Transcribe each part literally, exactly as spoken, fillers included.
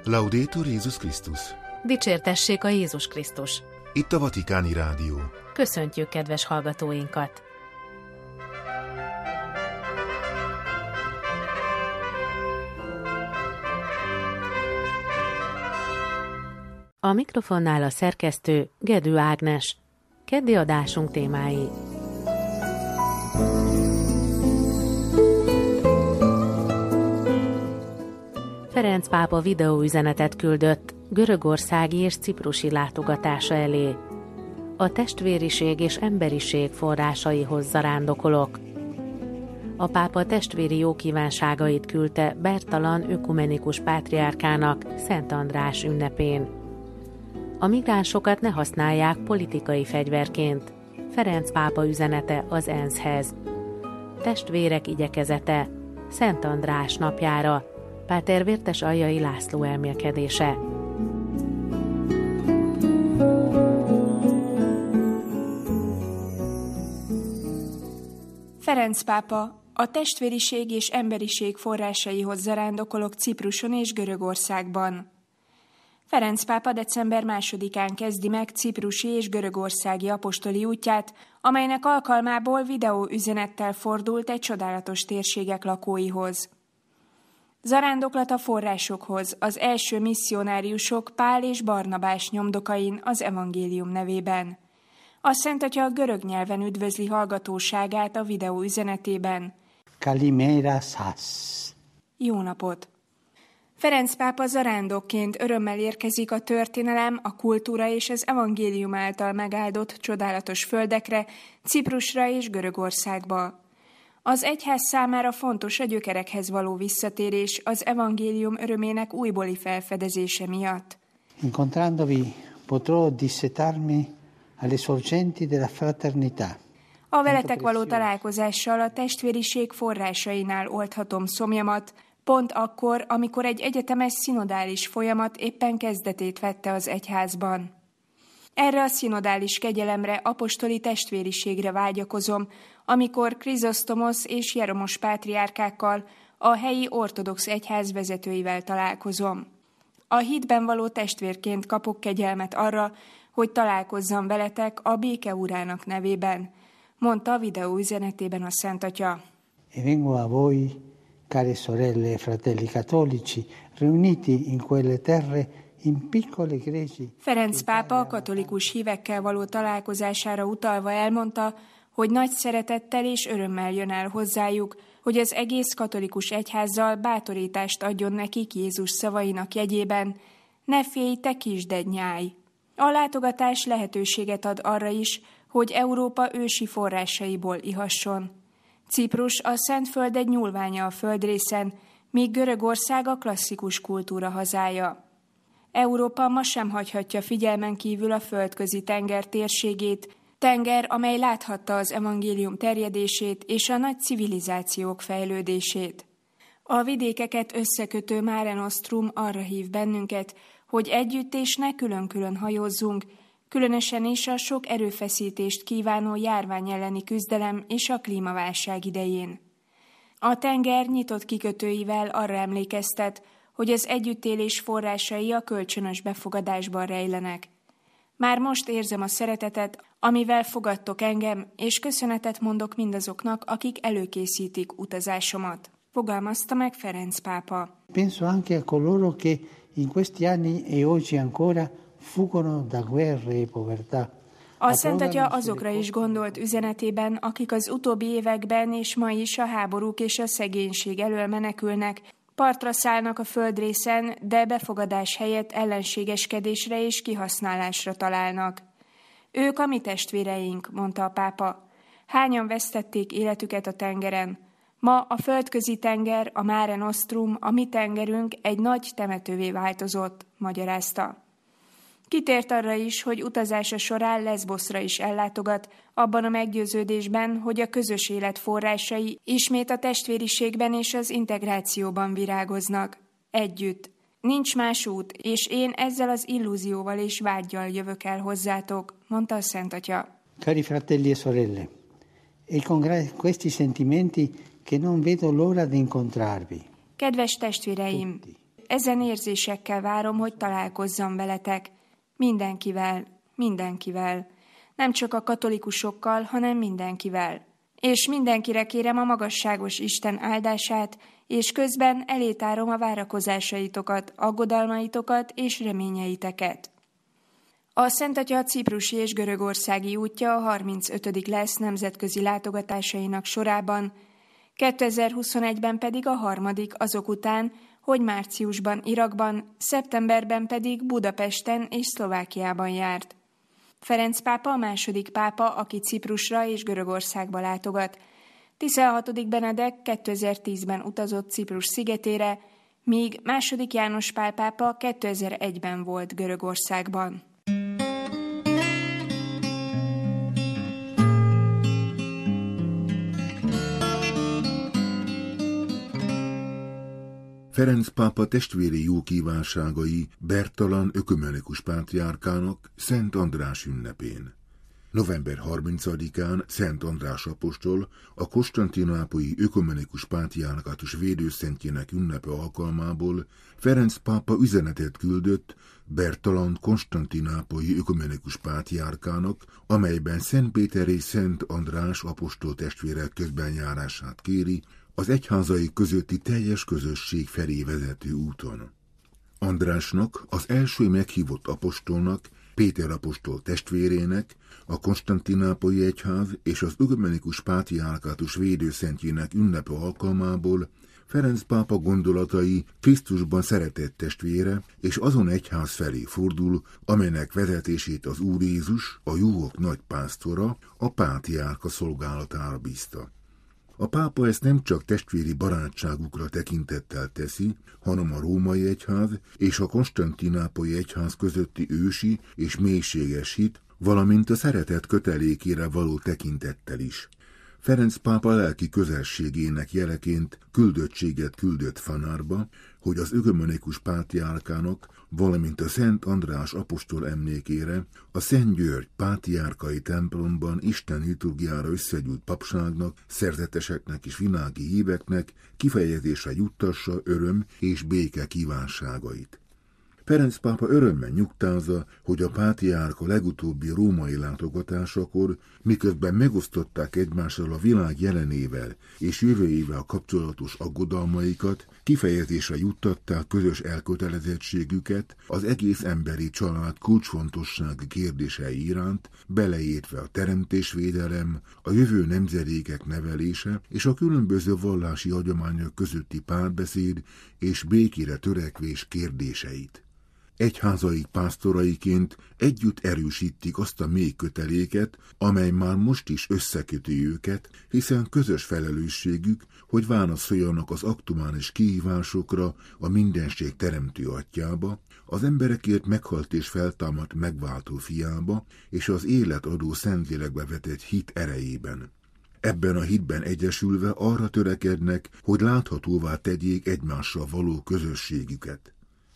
Laudetur Jézus Krisztus. Dicsértessék a Jézus Krisztus. Itt a Vatikáni Rádió. Köszöntjük kedves hallgatóinkat! A mikrofonnál a szerkesztő Gedő Ágnes. Keddi adásunk témái. Ferenc pápa videóüzenetet küldött görögországi és ciprusi látogatása elé. A testvériség és emberiség forrásaihoz zarándokolok. A pápa testvéri jókívánságait küldte Bertalan ökumenikus pátriárkának Szent András ünnepén. A migránsokat ne használják politikai fegyverként. Ferenc pápa üzenete az ENSZ-hez. Testvérek igyekezete Szent András napjára. Páter Vértesaljai László elmélkedése. Ferenc pápa, a testvériség és emberiség forrásaihoz zarándokolok Cipruson és Görögországban. Ferenc pápa december másodikán kezdi meg ciprusi és görögországi apostoli útját, amelynek alkalmából videóüzenettel fordult egy csodálatos térségek lakóihoz. Zarándoklat a forrásokhoz, az első misszionáriusok Pál és Barnabás nyomdokain az evangélium nevében. A Szent Atya a görög nyelven üdvözli hallgatóságát a videó üzenetében. Kalimera sas. Jó napot! Ferenc pápa zarándokként örömmel érkezik a történelem, a kultúra és az evangélium által megáldott csodálatos földekre, Ciprusra és Görögországba. Az egyház számára fontos a gyökerekhez való visszatérés az evangélium örömének újbóli felfedezése miatt. Incontrandovi potrò dissetarmi alle sorgenti della fraternità. A veletek való találkozással a testvériség forrásainál oldhatom szomjamat, pont akkor, amikor egy egyetemes szinodális folyamat éppen kezdetét vette az egyházban. Erre a szinodális kegyelemre, apostoli testvériségre vágyakozom, amikor Krizosztomosz és Jeromos pátriárkákkal, a helyi ortodox egyház vezetőivel találkozom. A hitben való testvérként kapok kegyelmet arra, hogy találkozzam veletek a béke urának nevében, mondta a videó üzenetében a Szent Atya. E vengo a voi, care sorelle e fratelli cattolici, riuniti in quelle terre in piccole greci. Ferenc pápa a katolikus hívekkel való találkozására utalva elmondta, hogy nagy szeretettel és örömmel jön el hozzájuk, hogy az egész katolikus egyházzal bátorítást adjon nekik Jézus szavainak jegyében: ne félj, te kisded nyáj! A látogatás lehetőséget ad arra is, hogy Európa ősi forrásaiból ihasson. Ciprus a Szentföld egy nyúlványa a földrészen, míg Görögország a klasszikus kultúra hazája. Európa ma sem hagyhatja figyelmen kívül a földközi tenger térségét, tenger, amely láthatta az evangélium terjedését és a nagy civilizációk fejlődését. A vidékeket összekötő Mare Nostrum arra hív bennünket, hogy együtt és ne külön-külön hajózzunk, különösen is a sok erőfeszítést kívánó járvány elleni küzdelem és a klímaválság idején. A tenger nyitott kikötőivel arra emlékeztet, hogy az együttélés forrásai a kölcsönös befogadásban rejlenek. Már most érzem a szeretetet, amivel fogadtok engem, és köszönetet mondok mindazoknak, akik előkészítik utazásomat. Fogalmazta meg Ferenc pápa. Penso anche a coloro che in questi anni e oggi ancora fuggono da guerre e povertà. A Szent Atya azokra is gondolt üzenetében, akik az utóbbi években és ma is a háborúk és a szegénység elől menekülnek, partra szállnak a földrészen, de befogadás helyett ellenségeskedésre és kihasználásra találnak. Ők a mi testvéreink, mondta a pápa. Hányan vesztették életüket a tengeren? Ma a földközi tenger, a Mare Nostrum, a mi tengerünk egy nagy temetővé változott, magyarázta. Kitért arra is, hogy utazása során Leszboszra is ellátogat, abban a meggyőződésben, hogy a közös élet forrásai ismét a testvériségben és az integrációban virágoznak. Együtt. Nincs más út, és én ezzel az illúzióval és vággyal jövök el hozzátok, mondta a Szent Atya. Cari fratelli e sorelle, e con questi sentimenti che non vedo l'ora di incontrarvi. Kedves testvéreim, ezen érzésekkel várom, hogy találkozzam veletek. Mindenkivel, mindenkivel. Nem csak a katolikusokkal, hanem mindenkivel. És mindenkire kérem a magasságos Isten áldását, és közben elétárom a várakozásaitokat, aggodalmaitokat és reményeiteket. A Szent Atya ciprusi és görögországi útja a harmincötödik lesz nemzetközi látogatásainak sorában, kétezer-huszonegyben pedig a harmadik azok után, hogy márciusban Irakban, szeptemberben pedig Budapesten és Szlovákiában járt. Ferenc pápa a második pápa, aki Ciprusra és Görögországba látogat. tizenhatodik Benedek kétezer-tízben utazott Ciprus szigetére, míg második János Pál pápa kétezer-egyben volt Görögországban. Ferenc pápa testvéri jó kívánságai Bertalan ökumenikus pátriárkának Szent András ünnepén. november harmincadikán Szent András apostol a konstantinápolyi ökumenikus pátriárkátus védőszentjének ünnepe alkalmából Ferenc pápa üzenetet küldött Bertalan konstantinápolyi ökumenikus pátriárkának, amelyben Szent Péter és Szent András apostol testvérek közbenjárását kéri az egyházai közötti teljes közösség felé vezető úton. Andrásnak, az első meghívott apostolnak, Péter apostol testvérének, a konstantinápolyi egyház és az ökumenikus pátriárkátus védőszentjének ünnepe alkalmából Ferenc pápa gondolatai Krisztusban szeretett testvére és azon egyház felé fordul, amelynek vezetését az Úr Jézus, a juhok nagy pásztora, a pátriárka szolgálatára bízta. A pápa ezt nem csak testvéri barátságukra tekintettel teszi, hanem a római egyház és a konstantinápolyi egyház közötti ősi és mélységes hit, valamint a szeretet kötelékére való tekintettel is. Ferenc pápa lelki közelségének jeleként küldöttséget küldött Fanárba, hogy az ökumenikus pátriárkának, valamint a Szent András apostol emlékére a Szent György pátriárkai templomban Isten liturgiára összegyűlt papságnak, szerzeteseknek és világi híveknek kifejezésre juttassa öröm és béke kívánságait. Ferenc pápa örömmel nyugtázza, hogy a pátriárka legutóbbi római látogatásakor, miközben megosztották egymással a világ jelenével és jövőjével kapcsolatos aggodalmaikat, kifejezésre juttatták közös elkötelezettségüket az egész emberi család kulcsfontossági kérdései iránt, beleértve a teremtésvédelem, a jövő nemzedékek nevelése és a különböző vallási hagyományok közötti párbeszéd és békére törekvés kérdéseit. Egyházaik pásztoraiként együtt erősítik azt a mély köteléket, amely már most is összeköti őket, hiszen közös felelősségük, hogy válaszoljanak az aktuális kihívásokra a mindenség teremtő atyába, az emberekért meghalt és feltámadt megváltó fiába, és az életadó Szentlélekbe vetett hit erejében. Ebben a hitben egyesülve arra törekednek, hogy láthatóvá tegyék egymással való közösségüket.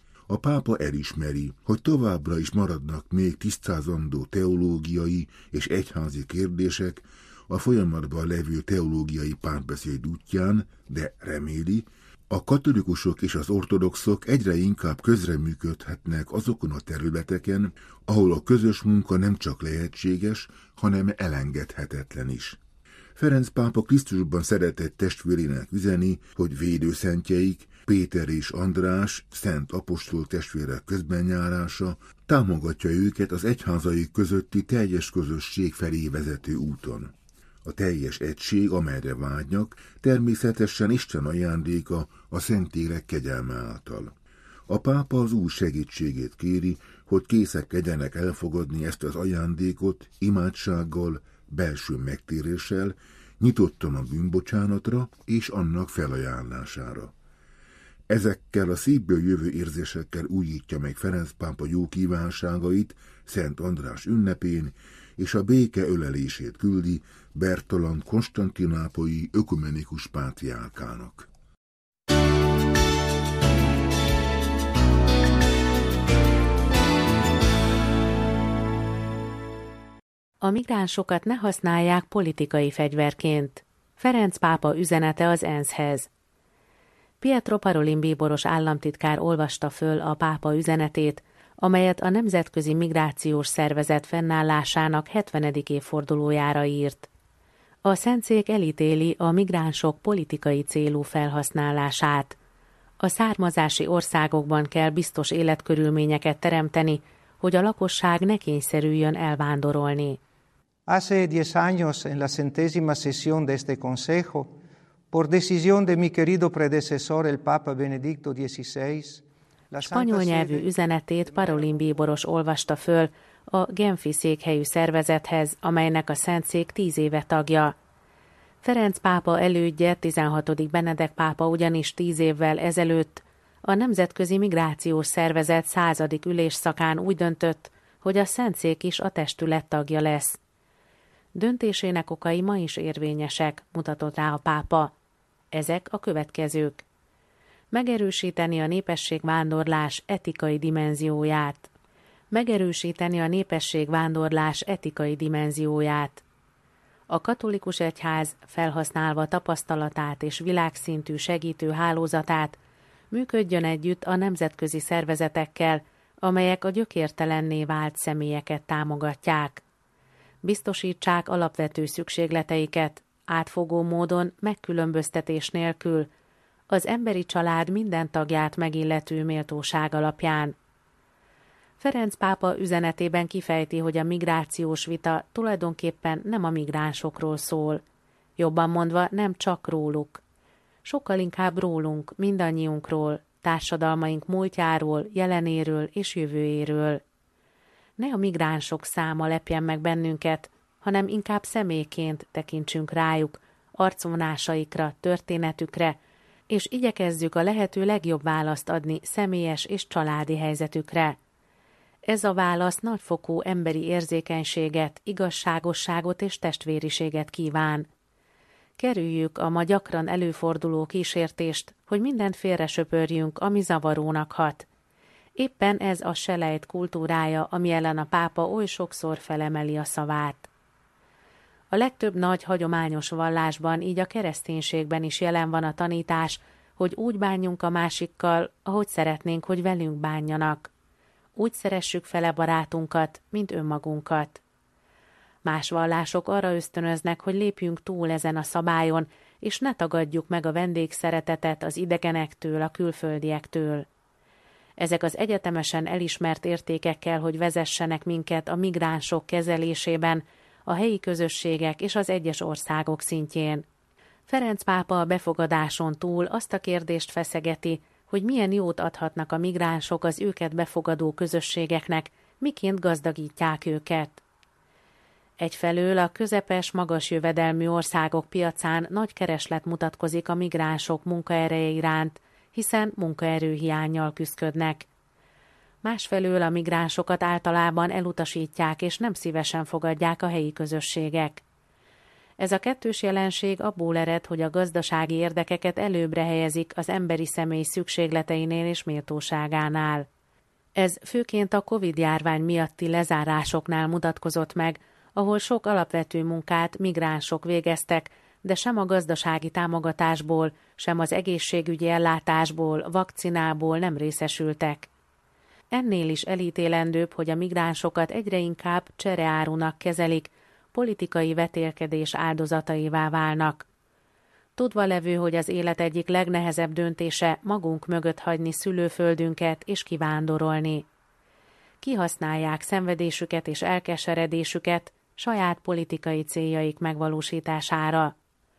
A pápa elismeri, hogy továbbra is maradnak még tisztázandó teológiai és egyházi kérdések a folyamatban levő teológiai párbeszéd útján, de reméli, a katolikusok és az ortodoxok egyre inkább közreműködhetnek azokon a területeken, ahol a közös munka nem csak lehetséges, hanem elengedhetetlen is. Ferenc pápa Krisztusban szeretett testvérének üzeni, hogy védőszentjeik, Péter és András, szent apostol testvérek közbenjárása támogatja őket az egyházai közötti teljes közösség felé vezető úton. A teljes egység, amelyre vágynak, természetesen Isten ajándéka a Szentlélek kegyelme által. A pápa az Úr segítségét kéri, hogy készek legyenek elfogadni ezt az ajándékot imádsággal, belső megtéréssel, nyitottan a bűnbocsánatra és annak felajánlására. Ezekkel a szívből jövő érzésekkel újítja meg Ferenc pápa jó kívánságait Szent András ünnepén, és a béke ölelését küldi Bertalan konstantinápolyi ökumenikus pátriárkának. A migránsokat ne használják politikai fegyverként. Ferenc pápa üzenete az enszhez. Pietro Parolin bíboros államtitkár olvasta föl a pápa üzenetét, amelyet a Nemzetközi Migrációs Szervezet fennállásának hetvenedik évfordulójára írt. A szentszék elítéli a migránsok politikai célú felhasználását. A származási országokban kell biztos életkörülményeket teremteni, hogy a lakosság ne kényszerüljön elvándorolni. Hace diez años, en la centésima sesión de este Consejo, por decisión de mi querido predecesor, el Papa Benedicto dieciséis, spanyol nyelvű üzenetét Parolin bíboros olvasta föl a Genfi székhelyű szervezethez, amelynek a Szentszék tíz éve tagja. Ferenc pápa elődje, tizenhatodik Benedek pápa ugyanis tíz évvel ezelőtt a Nemzetközi Migrációs Szervezet századik ülésszakán úgy döntött, hogy a Szentszék is a testület tagja lesz. Döntésének okai ma is érvényesek, mutatott rá a pápa. Ezek a következők. Megerősíteni a népességvándorlás etikai dimenzióját. Megerősíteni a népességvándorlás etikai dimenzióját. A katolikus egyház felhasználva tapasztalatát és világszintű segítő hálózatát működjön együtt a nemzetközi szervezetekkel, amelyek a gyökértelenné vált személyeket támogatják. Biztosítsák alapvető szükségleteiket, átfogó módon, megkülönböztetés nélkül, az emberi család minden tagját megillető méltóság alapján. Ferenc pápa üzenetében kifejti, hogy a migrációs vita tulajdonképpen nem a migránsokról szól. Jobban mondva, nem csak róluk. Sokkal inkább rólunk, mindannyiunkról, társadalmaink múltjáról, jelenéről és jövőjéről. Ne a migránsok száma lepjen meg bennünket, hanem inkább személyként tekintsünk rájuk, arcvonásaikra, történetükre, és igyekezzük a lehető legjobb választ adni személyes és családi helyzetükre. Ez a válasz nagyfokú emberi érzékenységet, igazságosságot és testvériséget kíván. Kerüljük a ma gyakran előforduló kísértést, hogy mindent félresöpörjünk, ami zavarónak hat. Éppen ez a selejt kultúrája, ami ellen a pápa oly sokszor felemeli a szavát. A legtöbb nagy hagyományos vallásban, így a kereszténységben is jelen van a tanítás, hogy úgy bánjunk a másikkal, ahogy szeretnénk, hogy velünk bánjanak. Úgy szeressük fele barátunkat, mint önmagunkat. Más vallások arra ösztönöznek, hogy lépjünk túl ezen a szabályon, és ne tagadjuk meg a vendégszeretetet az idegenektől, a külföldiektől. Ezek az egyetemesen elismert értékekkel, hogy vezessenek minket a migránsok kezelésében, a helyi közösségek és az egyes országok szintjén. Ferenc pápa a befogadáson túl azt a kérdést feszegeti, hogy milyen jót adhatnak a migránsok az őket befogadó közösségeknek, miként gazdagítják őket. Egyfelől a közepes, magas jövedelmű országok piacán nagy kereslet mutatkozik a migránsok munkaereje iránt, hiszen munkaerőhiánnyal küszködnek. Másfelől a migránsokat általában elutasítják és nem szívesen fogadják a helyi közösségek. Ez a kettős jelenség abból ered, hogy a gazdasági érdekeket előbbre helyezik az emberi személy szükségleteinél és méltóságánál. Ez főként a Covid-járvány miatti lezárásoknál mutatkozott meg, ahol sok alapvető munkát migránsok végeztek, de sem a gazdasági támogatásból, sem az egészségügyi ellátásból, vakcinából nem részesültek. Ennél is elítélendőbb, hogy a migránsokat egyre inkább csereárunak kezelik, politikai vetélkedés áldozataivá válnak. Tudva levő, hogy az élet egyik legnehezebb döntése magunk mögött hagyni szülőföldünket és kivándorolni. Kihasználják szenvedésüket és elkeseredésüket saját politikai céljaik megvalósítására.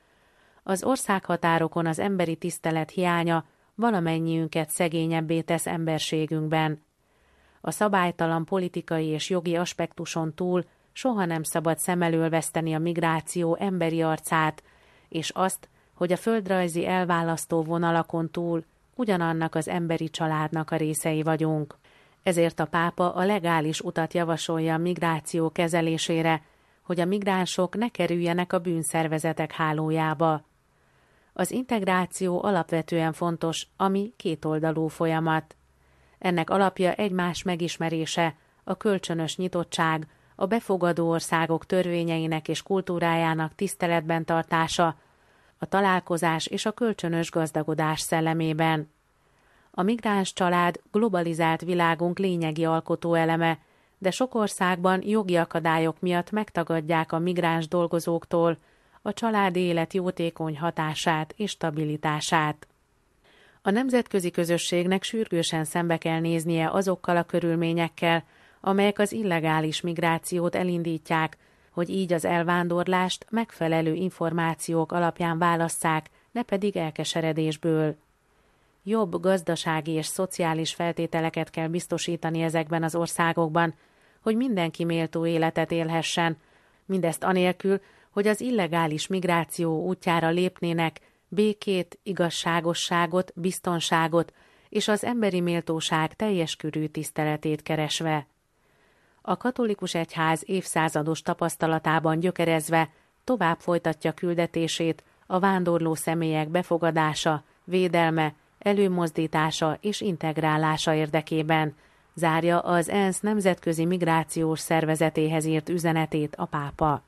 Az országhatárokon az emberi tisztelet hiánya valamennyiünket szegényebbé tesz emberségünkben. A szabálytalan politikai és jogi aspektuson túl soha nem szabad szem elől veszteni a migráció emberi arcát, és azt, hogy a földrajzi elválasztó vonalakon túl ugyanannak az emberi családnak a részei vagyunk. Ezért a pápa a legális utat javasolja a migráció kezelésére, hogy a migránsok ne kerüljenek a bűnszervezetek hálójába. Az integráció alapvetően fontos, ami kétoldalú folyamat. Ennek alapja egymás megismerése, a kölcsönös nyitottság, a befogadó országok törvényeinek és kultúrájának tiszteletben tartása, a találkozás és a kölcsönös gazdagodás szellemében. A migráns család globalizált világunk lényegi alkotóeleme, de sok országban jogi akadályok miatt megtagadják a migráns dolgozóktól a családi élet jótékony hatását és stabilitását. A nemzetközi közösségnek sürgősen szembe kell néznie azokkal a körülményekkel, amelyek az illegális migrációt elindítják, hogy így az elvándorlást megfelelő információk alapján válasszák, ne pedig elkeseredésből. Jobb gazdasági és szociális feltételeket kell biztosítani ezekben az országokban, hogy mindenki méltó életet élhessen, mindezt anélkül, hogy az illegális migráció útjára lépnének, békét, igazságosságot, biztonságot és az emberi méltóság teljes körű tiszteletét keresve. A katolikus egyház évszázados tapasztalatában gyökerezve tovább folytatja küldetését a vándorló személyek befogadása, védelme, előmozdítása és integrálása érdekében, zárja az ENSZ nemzetközi migrációs szervezetéhez írt üzenetét a pápa.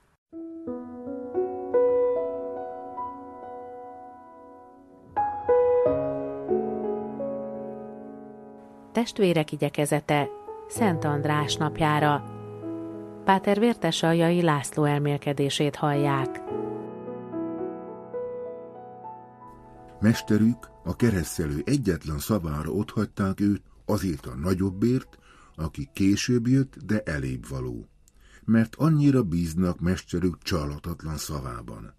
Testvérek igyekezete Szent András napjára. Páter Vértesaljai László elmélkedését hallják. Mesterük, a keresztelő egyetlen szavára otthagyták őt azért a nagyobbért, aki később jött, de elébb való, mert annyira bíznak mesterük csalhatatlan szavában.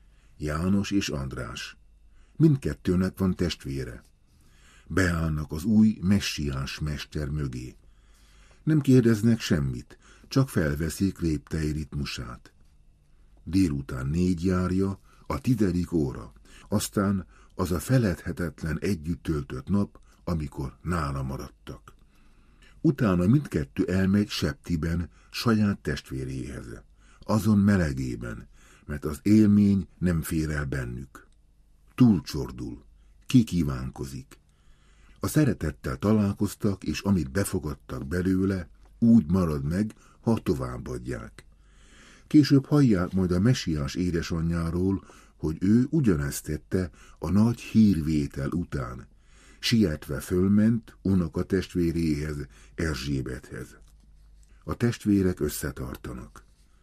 János és András. Mindkettőnek van testvére. Beállnak az új messiás mester mögé. Nem kérdeznek semmit, csak felveszik léptei ritmusát. Délután négy járja, a tizedik óra, aztán az a feledhetetlen együtt töltött nap, amikor nála maradtak. Utána mindkettő elmegy Septiben saját testvéréhez, azon melegében, mert az élmény nem fér el bennük. Túlcsordul, kikívánkozik. A szeretettel találkoztak, és amit befogadtak belőle, úgy marad meg, ha továbbadják. Később hallják majd a messiás édesanyjáról, hogy ő ugyanezt tette a nagy hírvétel után. Sietve fölment unoka testvéréhez, Erzsébethez. A testvérek összetartanak.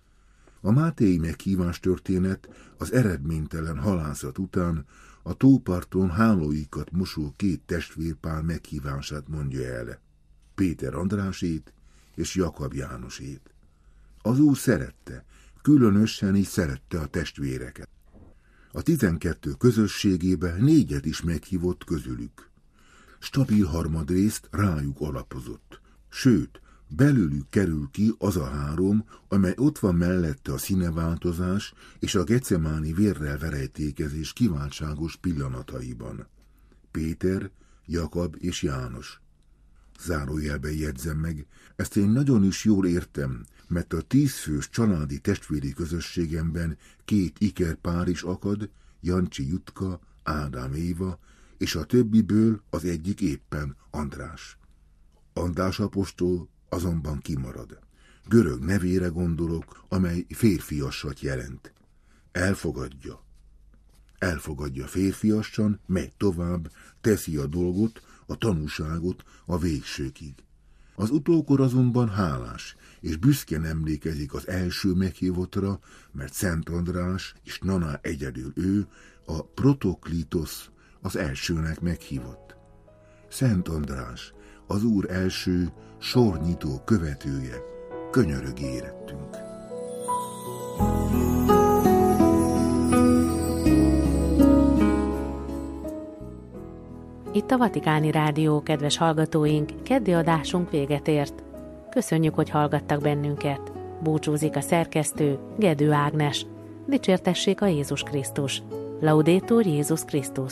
A mátéi meghívás történet az eredménytelen halászat után a tóparton hálóikat mosó két testvérpár meghívását mondja el, Péter Andrásét és Jakab Jánosét. Az Úr szerette, különösen is szerette a testvéreket. A tizenkettő közösségébe négyet is meghívott közülük. Stabil harmadrészt rájuk alapozott, sőt, belőlük kerül ki az a három, amely ott van mellette a színeváltozás és a gecemáni vérrel verejtékezés kiváltságos pillanataiban. Péter, Jakab és János. Zárójelben jegyzem meg, ezt én nagyon is jól értem, mert a tízfős családi testvéri közösségemben két ikerpár is akad, Jancsi Jutka, Ádám Éva, és a többiből az egyik éppen András. András apostol azonban kimarad. Görög nevére gondolok, amely férfiassat jelent. Elfogadja. Elfogadja férfiassan, megy tovább, teszi a dolgot, a tanúságot a végsőkig. Az utókor azonban hálás, és büszkén emlékezik az első meghívottra, mert Szent András és Naná egyedül ő, a Protoklitos, az elsőnek meghívott. Szent András, az Úr első sornyitó követője, könyörög érettünk. Itt a Vatikáni Rádió, kedves hallgatóink, keddi adásunk véget ért. Köszönjük, hogy hallgattak bennünket. Búcsúzik a szerkesztő, Gedő Ágnes. Dicsértessék a Jézus Krisztus. Laudetur Jézus Krisztus.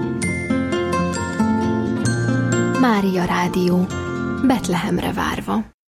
Mária Rádió, Betlehemre várva.